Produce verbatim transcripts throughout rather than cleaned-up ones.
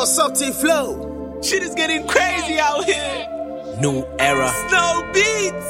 Yo, Salty Flow. Shit is getting crazy out here. New era. Snow beats.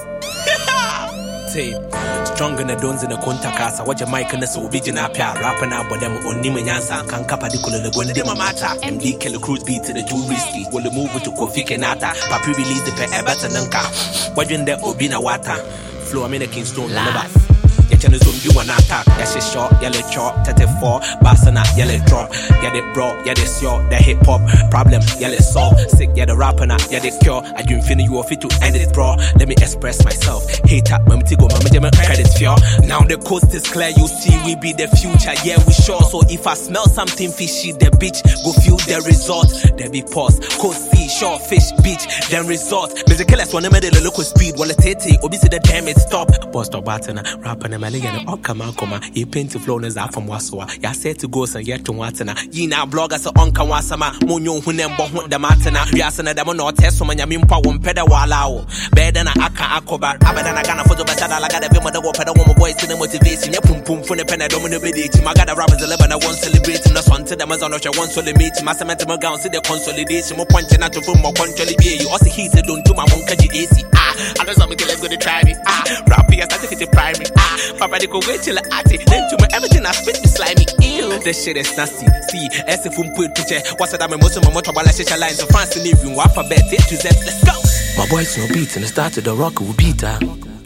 Say, strong in the dons in the contact. Watch your mic and the so original pair. Rapping out, but them on Nima Yansa can capadicular the one of them matter. M D Kelly Cruise beat to the two risky. Will the move with the Kofi Kenata. Papi release the pair better than car. Watching the Obina water. Flow, I'm in a Kingston. Channel zoom you an attack. That's a short, yellow chalk, thirty-four, Bassana, yellow drop. Get it bro, yeah, this your the hip hop problem, yellow soul, sick, yeah, the rapper, now, yeah, the cure. I do finish you off it to end it, bro. Let me express myself. Hate up, my go, my jam credits for. Now the coast is clear, you see, we be the future, yeah, we sure. So if I smell something fishy, the bitch go feel the result. There be pause, coast sea, shore, fish, beach, then resort. Music killers want to make the local speed, while the tete, obviously the damn it stop. Post or button, rapper, and all come out, come you paint to flow as from Waswa. Ya said to go and yet to Watana. Ye now bloggers on Kawasama, Munyo, Hunem, Bohun, the Matana, Yasana, the Mono, Tessom, and Yamimpa, one pedal walao. Better than a Aka Akoba, Abadan, I can't photo, but I got a bit of the pedal woman voice in the motivation. Pum pum for the pen, I don't want to be the I got a rappers eleven, I won't celebrate in the sun to the Amazon, I want to limit my sentimental gown, see the consolidation, more pointing out to more control. You also heated don't do my monkey A C. Ah, I don't know, let's go to try me. Ah, rapping, I started to primary. Ah, Papa, they go wait till I at it. Then to my everything I spit be slimy. Ew. This shit is nasty. See, as if we put picture. What's that? I'm a most of my motor while I shit lines of France and even alphabet A to Z. Let's go. My boys no beats and the start of the rock will beat her.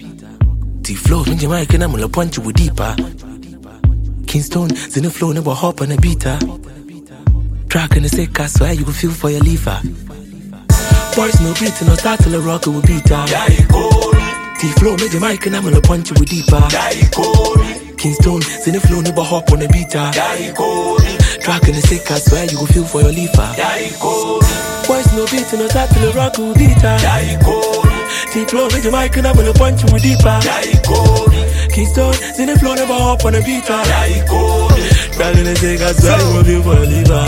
T flow, when you mic and I'm gonna punch you with deeper. Kingston, in the flow, never hop on a beater. Track in the sick, I swear you will feel for your lever. Boys no beats and the start of the rock will beat her. T-Flow, make the mic and I'm gonna punch you with deeper. Kingston, in the flow, never hop on a beater. Track in the sick, I swear you will feel for your lever. Boys no beats and no start till the rock will beat her. T-Flow, make the mic and I'm gonna punch you with deeper. Kingston, in the flow, never hop on a beater. Track in the sick, I swear you will feel for your lever.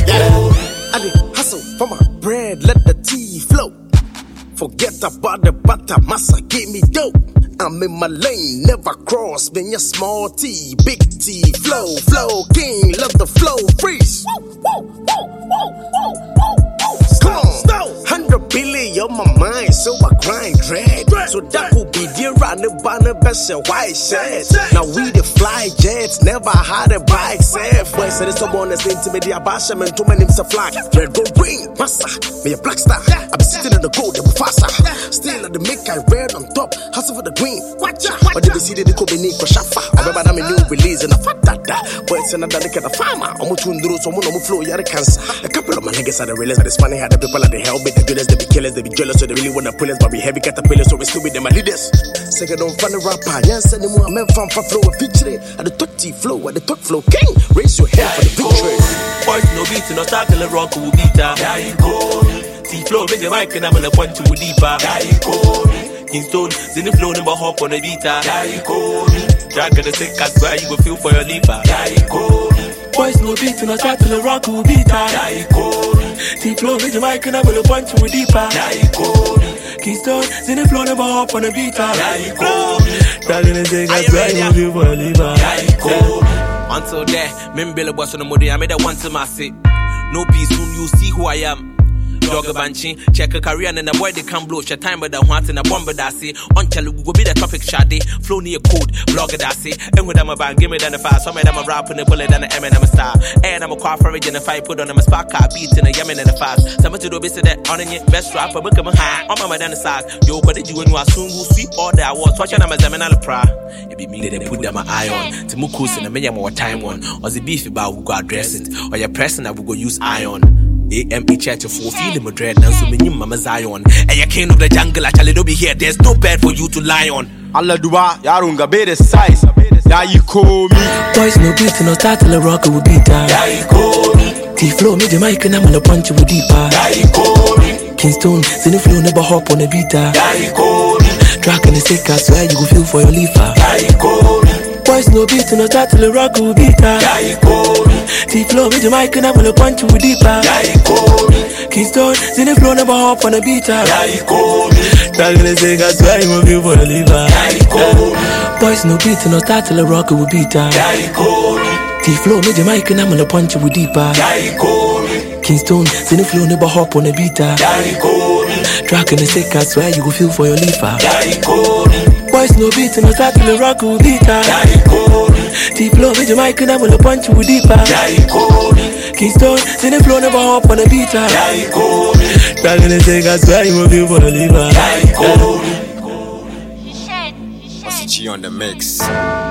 I did hustle for my bread, let the tea flow. Forget about the butter, massa, give me dope. I'm in my lane, never cross, been your small T, big T, flow, flow, king, love the flow, freeze. Come on, hundred billion on my mind, so I grind dread. So that will be the around the banner, best and white shirts. Now we the fly jets, never had a bike safe. Boy, said it's someone that's intimate, I bash him and two men names a flag. Red go green, massa, me a black star. I be sitting in the gold, I'm faster. Still at the make I red on top, hustle for the green. Watch out, but they see the Kobe Nick for Shafa. I remember I'm a new release and a fat dada. Boy, it's another look at the farmer. I'm going to do some more flow, you're a cancer. A couple of my niggas had the realize that it's funny how the people at the hell bit, the goodness, they be killers, they be jealous, so they really want to pull us, but we heavy caterpillars, so we still be them leaders. Second on funny rapper, yes, anymore. I'm from for flow and feature at the top T flow, at the top flow king. Raise your head for the victory. Boys no beats and no start till the rock will beat her. T flow, make the mic and I'm gonna punch you with deeper. Kingston, in the flow, never hop on a beater. Track in the sick, I swear you will feel for your lever. Boys no beats and no start till the rock will beat her. T-Flow, make the mic and I'm gonna punch you with deeper. Kingston, in the flow, never hop on a beater. Track in the sick, I swear you will feel for your lever. Until there, me Billy was on the money, I made that one to my seat. No peace, soon you see who I am. Dog a banshee, check a career and a boy they can blow. Your time with the want in a bomber that's it. On tell you go be the topic shady. Flow near code, blogger that's it. And with them a bang, give me than a fast. Some of them a rap and a bullet than an M and I'm a star. And I'm a car for a fight, put on them a spark car, beat in a yamin and a fast. Somebody do busy that on your best rapper, book them a high. On my than a sack. Yo, but did you and you are soon will sweep all that was watching them as a man pra. It be me that put them an eye on. To Mukus and a million more time on. Or the beef about who go address it. Or your person that will go use iron. A M E church for feeling Madrid, and so many Mama Zion. And you king of the jungle, actually, don't be here. There's no bed for you to lie on. Allah dua, yarunga be the size. Yeah, you call me. Boys no beat, no start till the rock will beat her. Yeah, you call me. T-Flow, make the mic and I'm gonna punch you with deeper. Yeah, you call me. Kingston, in the flow, never hop on a beater. Yeah, you call me. Track in the sick, I swear you will feel for your lever. Yeah, you call me. Boys no beat, no start till the rock will beat her. Yeah, you call me. T-Flow, make the mic and I'm gonna punch you with deeper. Yeah, you call me. Kingston, in the flow, never hop on a beater. Yeah, you call me. Track in the sick, I swear you will feel for your lever. Yeah, you call me. Boys no beat, no start till the rock will beat her. Yeah, you call me. T-Flow, make the mic and I'm gonna punch you with deeper. Yeah, you call me. Kingston, send the flow, never hop on a beater. Track in the sick, I swear you go feel for your liver. Boys no beat, no start till the rock will beater. Deep flow, with your mic and I will punch you deeper. Kingston, send the flow, never hop on a beater. Track in the sick, I swear you go feel for your liver. G on the mix.